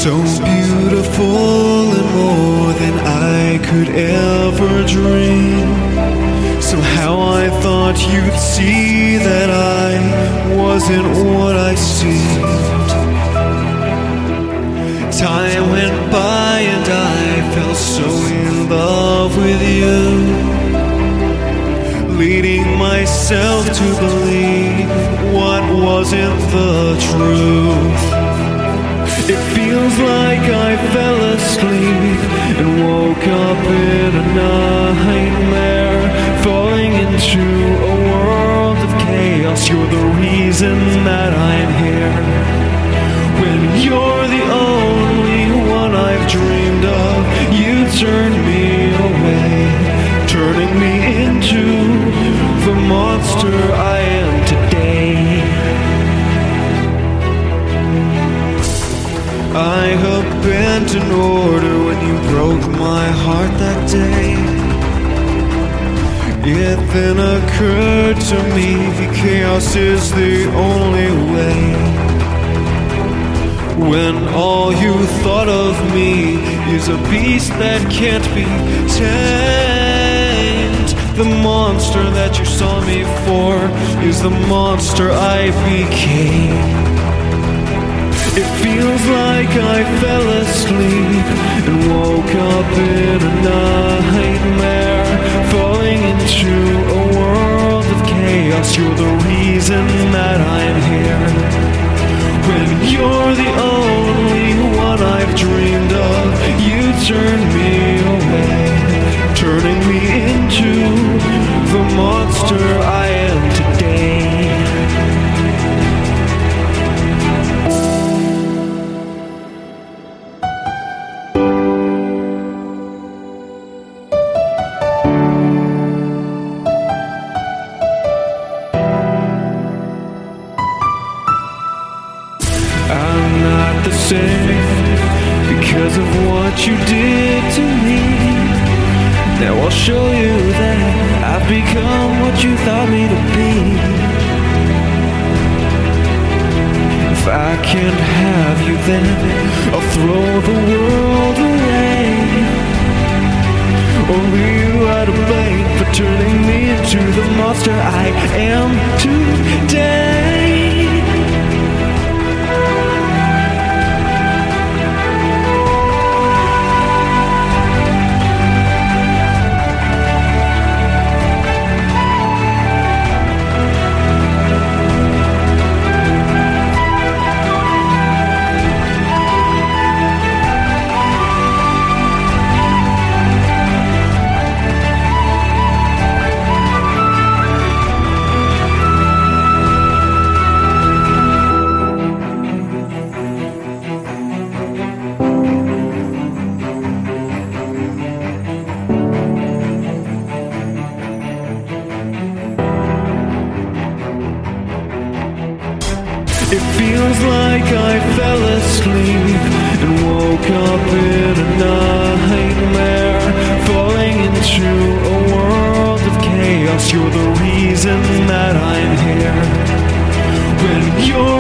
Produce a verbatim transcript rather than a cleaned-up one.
So beautiful and more than I could ever dream. Somehow I thought you'd see that I wasn't what I seemed. Time went by and I fell so in love with you, leading myself to believe what wasn't the truth. It feels like I fell asleep and woke up in a nightmare, falling into a world of chaos. You're the reason that I'm here. When you're the only one I've dreamed of, you turn me away, turning me into the monster I am today. I abandoned order when you broke my heart that day. It then occurred to me chaos is the only way. When all you thought of me is a beast that can't be tamed, the monster that you saw me for is the monster I became. It feels like I fell asleep and woke up in a nightmare, falling into a world of chaos. You're the reason that I'm here. When you're the only one I've dreamed of, you turn me away, turning me into the monster I am today. I'm not the same because of what you did to me. Now I'll show you that I've become what you thought me to be. If I can't have you, then I'll throw the world away. Only you are to blame for turning me into the monster I am today. It feels like I fell asleep and woke up in a nightmare, falling into a world of chaos. You're the reason that I'm here. When you're